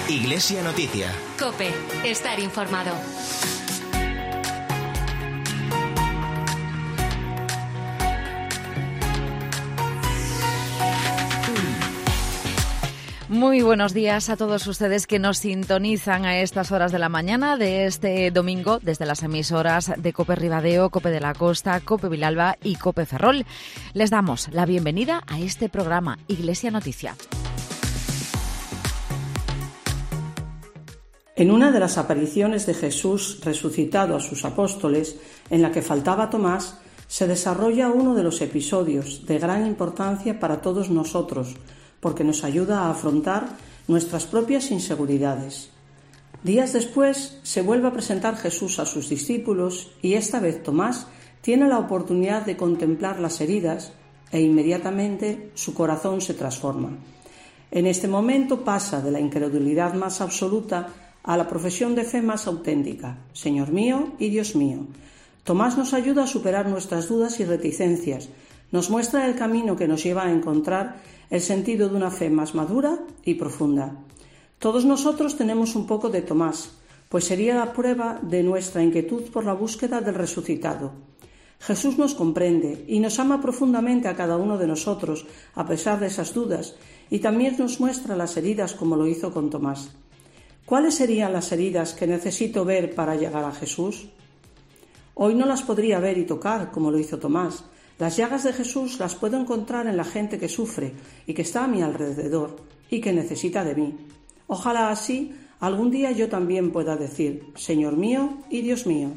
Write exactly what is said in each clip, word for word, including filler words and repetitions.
Iglesia Noticia. COPE. Estar informado. Muy buenos días a todos ustedes que nos sintonizan a estas horas de la mañana de este domingo desde las emisoras de COPE Ribadeo, COPE de la Costa, COPE Vilalba y COPE Ferrol. Les damos la bienvenida a este programa Iglesia Noticia. En una de las apariciones de Jesús resucitado a sus apóstoles, en la que faltaba Tomás, se desarrolla uno de los episodios de gran importancia para todos nosotros, porque nos ayuda a afrontar nuestras propias inseguridades. Días después se vuelve a presentar Jesús a sus discípulos y esta vez Tomás tiene la oportunidad de contemplar las heridas e inmediatamente su corazón se transforma. En este momento pasa de la incredulidad más absoluta a la profesión de fe más auténtica: Señor mío y Dios mío. Tomás nos ayuda a superar nuestras dudas y reticencias, nos muestra el camino que nos lleva a encontrar el sentido de una fe más madura y profunda. Todos nosotros tenemos un poco de Tomás, pues sería la prueba de nuestra inquietud por la búsqueda del resucitado. Jesús nos comprende y nos ama profundamente a cada uno de nosotros, a pesar de esas dudas, y también nos muestra las heridas como lo hizo con Tomás. ¿Cuáles serían las heridas que necesito ver para llegar a Jesús? Hoy no las podría ver y tocar como lo hizo Tomás. Las llagas de Jesús las puedo encontrar en la gente que sufre y que está a mi alrededor y que necesita de mí. Ojalá así algún día yo también pueda decir: Señor mío y Dios mío.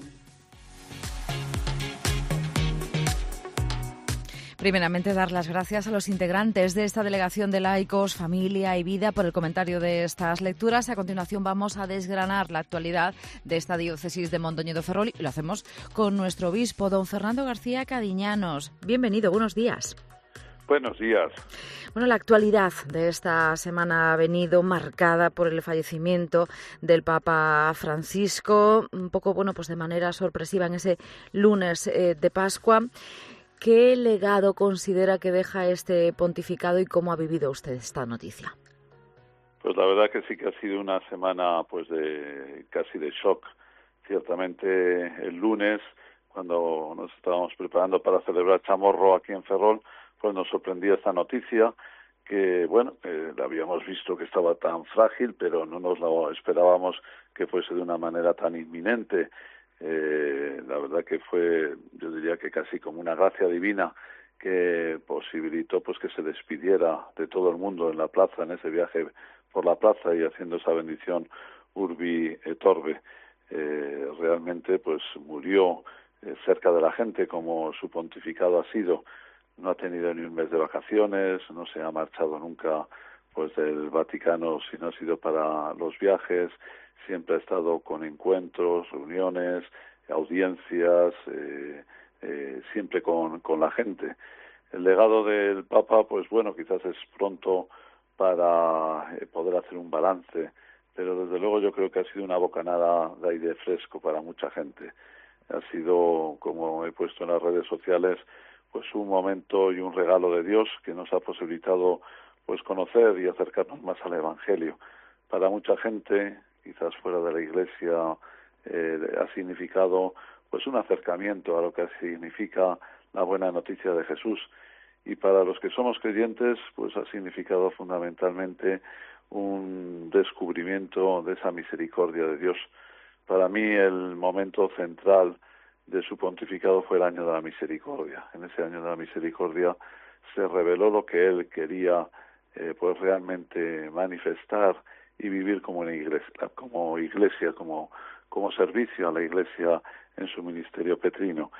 Primeramente, dar las gracias a los integrantes de esta delegación de laicos, familia y vida por el comentario de estas lecturas. A continuación vamos a desgranar la actualidad de esta diócesis de Mondoñedo Ferrol y lo hacemos con nuestro obispo, don Fernando García Cadiñanos. Bienvenido, buenos días. Buenos días. Bueno, la actualidad de esta semana ha venido marcada por el fallecimiento del Papa Francisco, un poco, bueno, pues de manera sorpresiva en ese lunes eh, de Pascua. ¿Qué legado considera que deja este pontificado y cómo ha vivido usted esta noticia? Pues la verdad que sí que ha sido una semana pues de casi de shock. Ciertamente el lunes, cuando nos estábamos preparando para celebrar Chamorro aquí en Ferrol, pues nos sorprendía esta noticia que, bueno, eh, la habíamos visto que estaba tan frágil, pero no nos lo esperábamos que fuese de una manera tan inminente. Eh, la verdad que fue, yo diría que casi como una gracia divina que posibilitó pues que se despidiera de todo el mundo en la plaza, en ese viaje por la plaza y haciendo esa bendición Urbi et Orbe. Eh, realmente pues murió eh, cerca de la gente, como su pontificado ha sido. No ha tenido ni un mes de vacaciones, no se ha marchado nunca pues del Vaticano si no ha sido para los viajes. Siempre ha estado con encuentros, reuniones, audiencias, eh, eh, siempre con, con la gente. El legado del Papa, pues bueno, quizás es pronto para eh, poder hacer un balance, pero desde luego yo creo que ha sido una bocanada de aire fresco para mucha gente. Ha sido, como he puesto en las redes sociales, pues un momento y un regalo de Dios que nos ha posibilitado pues conocer y acercarnos más al Evangelio. Para mucha gente, quizás fuera de la Iglesia, eh, ha significado pues un acercamiento a lo que significa la buena noticia de Jesús. Y para los que somos creyentes, pues ha significado fundamentalmente un descubrimiento de esa misericordia de Dios. Para mí el momento central de su pontificado fue el año de la misericordia. En ese año de la misericordia se reveló lo que él quería eh, pues realmente manifestar y vivir como una iglesia, como iglesia, como, como servicio a la iglesia en su ministerio petrino.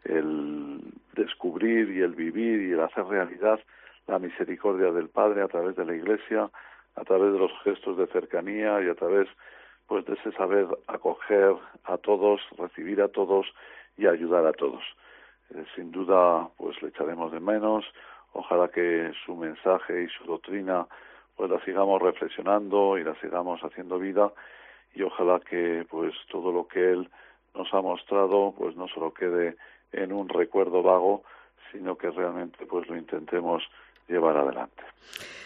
El descubrir y el vivir y el hacer realidad la misericordia del Padre a través de la iglesia, a través de los gestos de cercanía y a través pues de ese saber acoger a todos, recibir a todos y ayudar a todos. Eh, sin duda pues le echaremos de menos. Ojalá que su mensaje y su doctrina pues la sigamos reflexionando y la sigamos haciendo vida, y ojalá que pues todo lo que él nos ha mostrado pues no solo quede en un recuerdo vago, sino que realmente pues lo intentemos llevar adelante.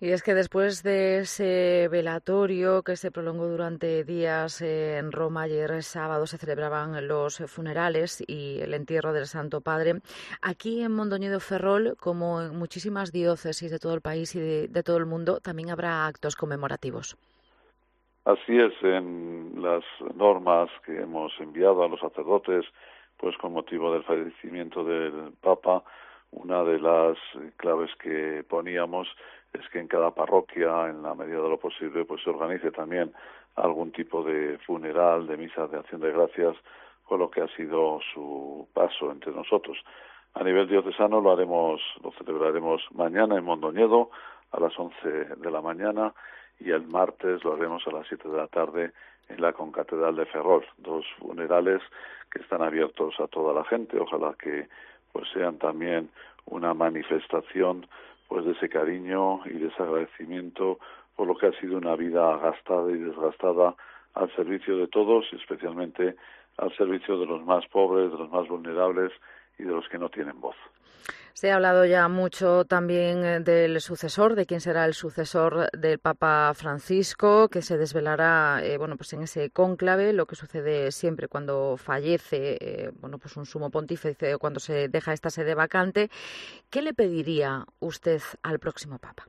Y es que después de ese velatorio que se prolongó durante días en Roma, ayer sábado se celebraban los funerales y el entierro del Santo Padre. Aquí en Mondoñedo Ferrol, como en muchísimas diócesis de todo el país y de, de todo el mundo, también habrá actos conmemorativos. Así es, en las normas que hemos enviado a los sacerdotes, pues con motivo del fallecimiento del Papa, una de las claves que poníamos es que en cada parroquia, en la medida de lo posible, pues se organice también algún tipo de funeral, de misa de acción de gracias, con lo que ha sido su paso entre nosotros. A nivel diocesano lo haremos, lo celebraremos mañana en Mondoñedo a las once de la mañana y el martes lo haremos a las siete de la tarde en la Concatedral de Ferrol. Dos funerales que están abiertos a toda la gente. Ojalá que pues sean también una manifestación pues de ese cariño y de ese agradecimiento por lo que ha sido una vida gastada y desgastada al servicio de todos y especialmente al servicio de los más pobres, de los más vulnerables y de los que no tienen voz. Se ha hablado ya mucho también del sucesor, de quién será el sucesor del Papa Francisco, que se desvelará, eh, bueno, pues en ese cónclave, lo que sucede siempre cuando fallece, eh, bueno, pues un sumo pontífice o cuando se deja esta sede vacante. ¿Qué le pediría usted al próximo Papa?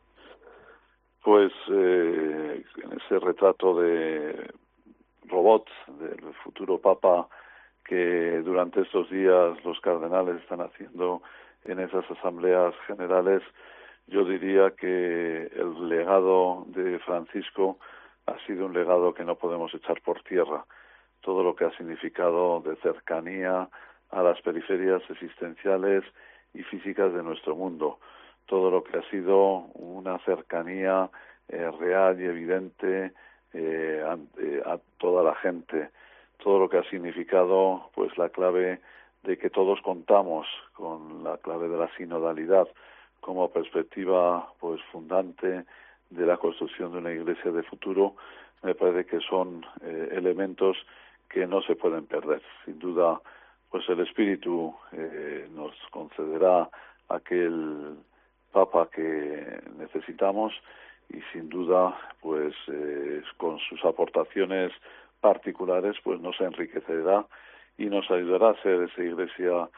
Pues eh, en ese retrato de robot del futuro Papa que durante estos días los cardenales están haciendo en esas asambleas generales, yo diría que el legado de Francisco ha sido un legado que no podemos echar por tierra. Todo lo que ha significado de cercanía a las periferias existenciales y físicas de nuestro mundo. Todo lo que ha sido una cercanía eh, real y evidente eh, a, eh, a toda la gente. Todo lo que ha significado pues la clave de que todos contamos con la clave de la sinodalidad como perspectiva pues fundante de la construcción de una iglesia de futuro, me parece que son eh, elementos que no se pueden perder. Sin duda, pues el Espíritu eh, nos concederá aquel Papa que necesitamos y sin duda, pues eh, con sus aportaciones particulares, pues nos enriquecerá y nos ayudará a ser esa iglesia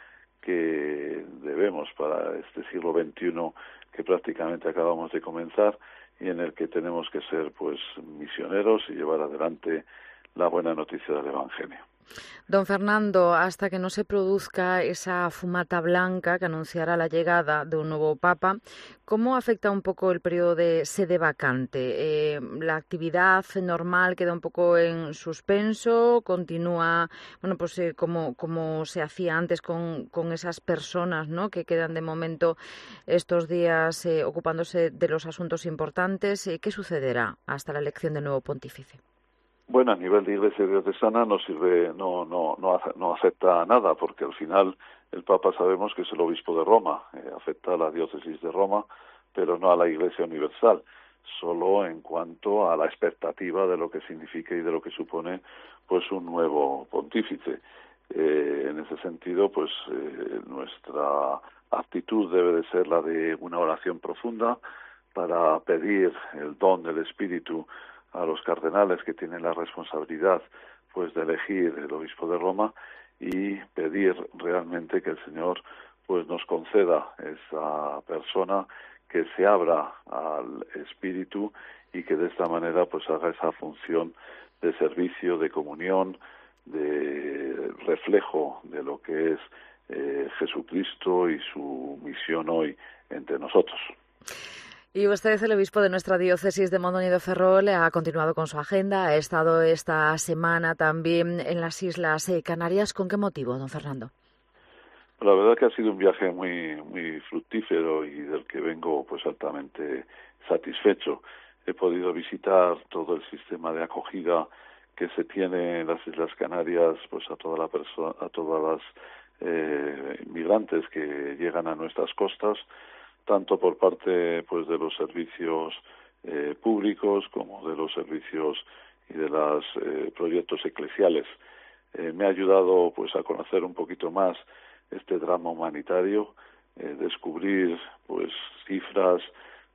que debemos para este siglo veintiuno que prácticamente acabamos de comenzar y en el que tenemos que ser pues misioneros y llevar adelante la buena noticia del Evangelio. Don Fernando, hasta que no se produzca esa fumata blanca que anunciará la llegada de un nuevo Papa, ¿cómo afecta un poco el periodo de sede vacante? Eh, ¿La actividad normal queda un poco en suspenso? ¿Continúa, bueno, pues eh, como, como se hacía antes con, con esas personas, ¿no?, que quedan de momento estos días eh, ocupándose de los asuntos importantes? Eh, ¿Qué sucederá hasta la elección del nuevo pontífice? Bueno, a nivel de Iglesia diocesana no sirve, no, no, no, no afecta a nada, porque al final el Papa sabemos que es el obispo de Roma, eh, afecta a la diócesis de Roma, pero no a la Iglesia universal, solo en cuanto a la expectativa de lo que significa y de lo que supone, pues un nuevo pontífice. Eh, en ese sentido, pues eh, nuestra actitud debe de ser la de una oración profunda para pedir el don del Espíritu a los cardenales que tienen la responsabilidad pues de elegir el obispo de Roma y pedir realmente que el Señor pues nos conceda esa persona que se abra al Espíritu y que de esta manera pues haga esa función de servicio, de comunión, de reflejo de lo que es eh, Jesucristo y su misión hoy entre nosotros. Y usted, el obispo de nuestra diócesis de Mondoñedo Ferrol, ha continuado con su agenda, ha estado esta semana también en las Islas Canarias. ¿Con qué motivo, don Fernando? La verdad que ha sido un viaje muy muy fructífero y del que vengo pues altamente satisfecho. He podido visitar todo el sistema de acogida que se tiene en las Islas Canarias pues a toda la persona, a todas las eh, inmigrantes que llegan a nuestras costas, tanto por parte pues de los servicios eh, públicos como de los servicios y de los eh, proyectos eclesiales. Eh, me ha ayudado pues a conocer un poquito más este drama humanitario, eh, descubrir pues cifras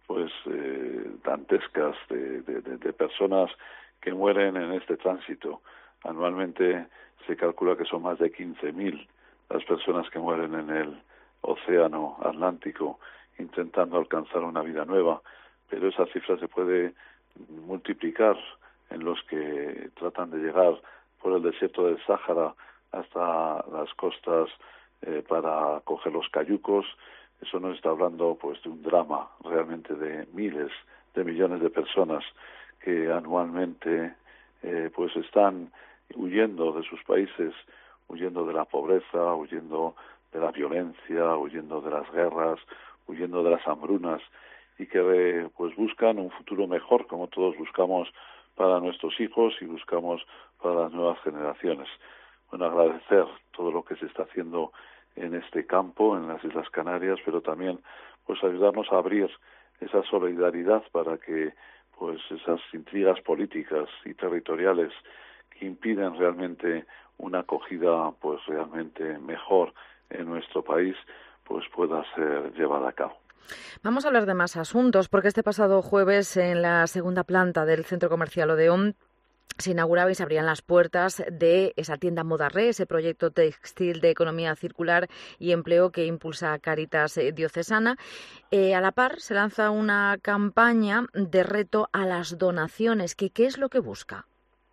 pues eh, dantescas de, de, de, de personas que mueren en este tránsito. Anualmente se calcula que son más de quince mil las personas que mueren en el océano Atlántico intentando alcanzar una vida nueva, pero esa cifra se puede multiplicar en los que tratan de llegar por el desierto del Sáhara hasta las costas eh, para coger los cayucos. Eso nos está hablando pues de un drama realmente de miles de millones de personas que anualmente eh, pues están huyendo de sus países, huyendo de la pobreza, huyendo de la violencia, huyendo de las guerras, huyendo de las hambrunas, y que pues buscan un futuro mejor, como todos buscamos para nuestros hijos y buscamos para las nuevas generaciones. Bueno, agradecer todo lo que se está haciendo en este campo, en las Islas Canarias, pero también pues ayudarnos a abrir esa solidaridad para que pues esas intrigas políticas y territoriales que impiden realmente una acogida pues realmente mejor en nuestro país pues pueda ser llevada a cabo. Vamos a hablar de más asuntos, porque este pasado jueves en la segunda planta del Centro Comercial Odeón se inauguraba y se abrían las puertas de esa tienda Modarré, ese proyecto textil de economía circular y empleo que impulsa Cáritas Diocesana. Eh, a la par se lanza una campaña de reto a las donaciones. ¿Qué, qué es lo que busca?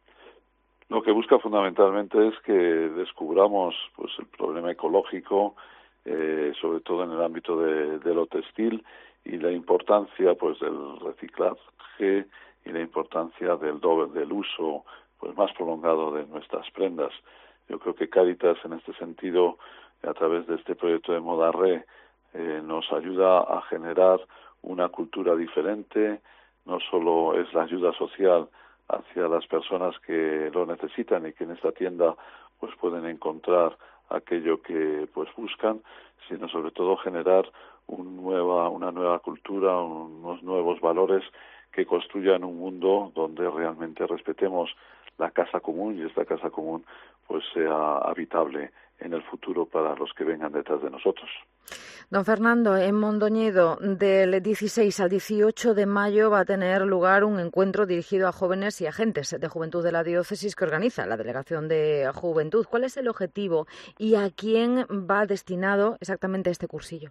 Lo que busca fundamentalmente es que descubramos pues el problema ecológico, eh, sobre todo en el ámbito de, de lo textil, y la importancia pues del reciclaje y la importancia del doble, del uso pues más prolongado de nuestras prendas. Yo creo que Cáritas en este sentido, a través de este proyecto de Modarré, eh, nos ayuda a generar una cultura diferente. No solo es la ayuda social hacia las personas que lo necesitan y que en esta tienda pues pueden encontrar aquello que pues buscan, sino sobre todo generar un nueva, una nueva cultura, unos nuevos valores que construyan un mundo donde realmente respetemos la casa común y esta casa común pues sea habitable en el futuro para los que vengan detrás de nosotros. Don Fernando, en Mondoñedo, del dieciséis al dieciocho de mayo va a tener lugar un encuentro dirigido a jóvenes y agentes de juventud de la diócesis que organiza la Delegación de Juventud. ¿Cuál es el objetivo y a quién va destinado exactamente este cursillo?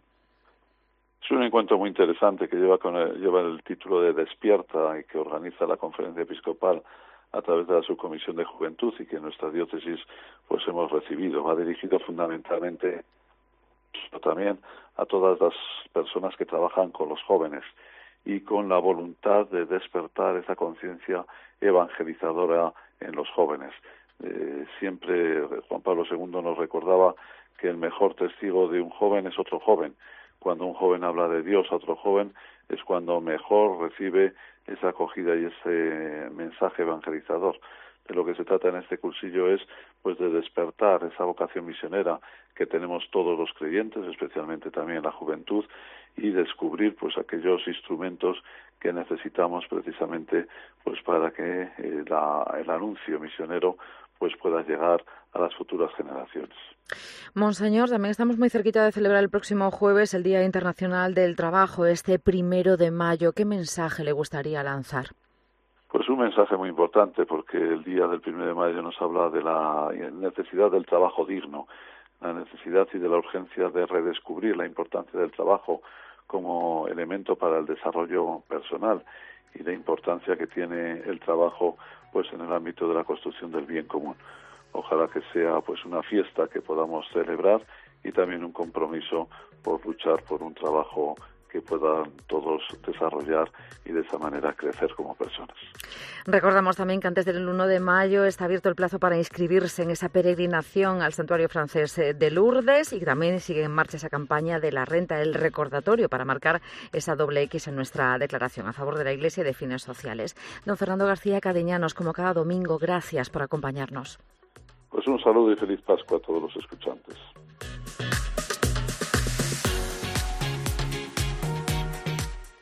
Es un encuentro muy interesante que lleva, con el, lleva el título de Despierta y que organiza la Conferencia Episcopal a través de la Subcomisión de Juventud y que en nuestra diócesis pues hemos recibido. Va dirigido fundamentalmente también a todas las personas que trabajan con los jóvenes y con la voluntad de despertar esa conciencia evangelizadora en los jóvenes. Eh, siempre Juan Pablo segundo nos recordaba que el mejor testigo de un joven es otro joven. Cuando un joven habla de Dios a otro joven es cuando mejor recibe esa acogida y ese mensaje evangelizador. De lo que se trata en este cursillo es pues de despertar esa vocación misionera que tenemos todos los creyentes, especialmente también la juventud, y descubrir pues aquellos instrumentos que necesitamos precisamente pues para que eh, la, el anuncio misionero pues pueda llegar a las futuras generaciones. Monseñor, también estamos muy cerquita de celebrar el próximo jueves el Día Internacional del Trabajo, este primero de mayo. ¿Qué mensaje le gustaría lanzar? Pues un mensaje muy importante, porque el día del primero de mayo nos habla de la necesidad del trabajo digno, la necesidad y de la urgencia de redescubrir la importancia del trabajo como elemento para el desarrollo personal y la importancia que tiene el trabajo pues en el ámbito de la construcción del bien común. Ojalá que sea pues una fiesta que podamos celebrar y también un compromiso por luchar por un trabajo que puedan todos desarrollar y de esa manera crecer como personas. Recordamos también que antes del uno de mayo está abierto el plazo para inscribirse en esa peregrinación al Santuario Francés de Lourdes, y también sigue en marcha esa campaña de la renta, el recordatorio para marcar esa doble X en nuestra declaración a favor de la Iglesia y de fines sociales. Don Fernando García Cadeñanos, como cada domingo, gracias por acompañarnos. Pues un saludo y feliz Pascua a todos los escuchantes.